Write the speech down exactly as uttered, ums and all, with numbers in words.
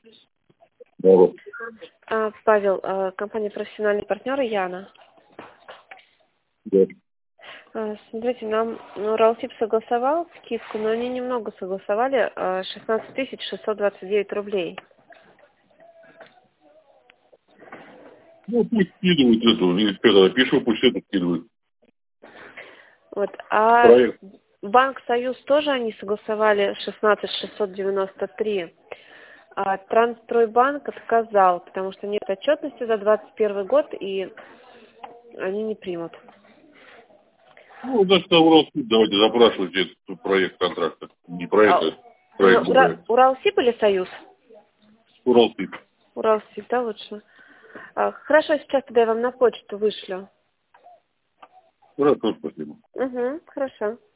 Да, вот. А, Павел, а, компания «Профессиональные партнеры» Яна. Да. А, Смотрите, нам ну, Уралсиб согласовал скидку, но они немного согласовали, а, шестнадцать тысяч шестьсот двадцать девять рублей. Ну, пусть скидывают эту, или когда пишу, пусть это скидывают. Вот. А Проект. Банк Союз тоже они согласовали шестнадцать тысяч шестьсот девяносто три. А Трансстройбанк отказал, потому что нет отчетности за двадцать первый год, и они не примут. Ну, значит, на Уралсиб давайте запрашивайте этот проект контракта. Не проект, А, а ну, проект Ура- бюджета. Уралсиб или Союз? Уралсиб. Уралсиб, да, лучше. А, хорошо, сейчас тогда я вам на почту вышлю. Хорошо, спасибо. Угу, хорошо.